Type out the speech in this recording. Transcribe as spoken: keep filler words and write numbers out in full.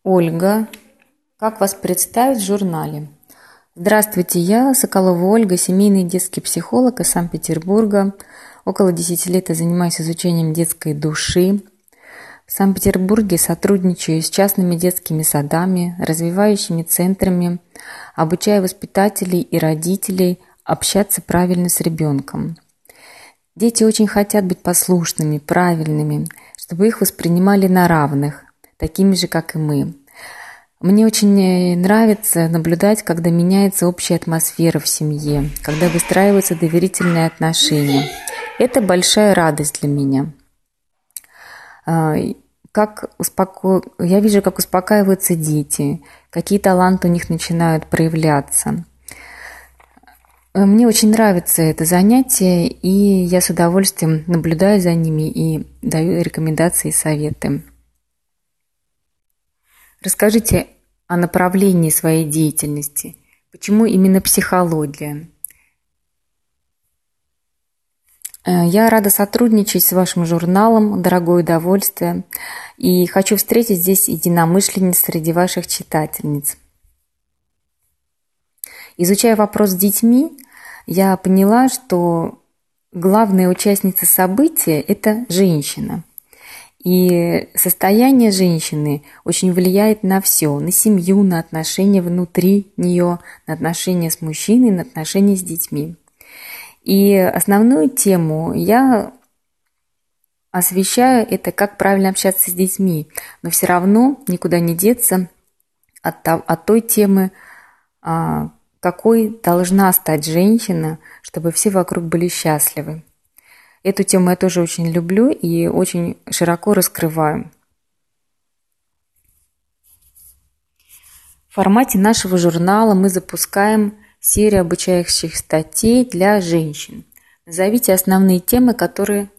Ольга. Как вас представить в журнале? Здравствуйте, я Соколова Ольга, семейный детский психолог из Санкт-Петербурга. Около десяти лет я занимаюсь изучением детской души. В Санкт-Петербурге сотрудничаю с частными детскими садами, развивающими центрами, обучая воспитателей и родителей общаться правильно с ребенком. Дети очень хотят быть послушными, правильными, чтобы их воспринимали на равных, такими же, как и мы. Мне очень нравится наблюдать, когда меняется общая атмосфера в семье, когда выстраиваются доверительные отношения. Это большая радость для меня. Как успоко... Я вижу, как успокаиваются дети, какие таланты у них начинают проявляться. Мне очень нравится это занятие, и я с удовольствием наблюдаю за ними и даю рекомендации и советы. Расскажите о направлении своей деятельности. Почему именно психология? Я рада сотрудничать с вашим журналом «Дорогое удовольствие» и хочу встретить здесь единомышленниц среди ваших читательниц. Изучая вопрос с детьми, я поняла, что главная участница события – это женщина. И состояние женщины очень влияет на все, на семью, на отношения внутри нее, на отношения с мужчиной, на отношения с детьми. И основную тему я освещаю, это как правильно общаться с детьми, но все равно никуда не деться от, от той темы, какой должна стать женщина, чтобы все вокруг были счастливы. Эту тему я тоже очень люблю и очень широко раскрываю. В формате нашего журнала мы запускаем серию обучающих статей для женщин. Назовите основные темы, которые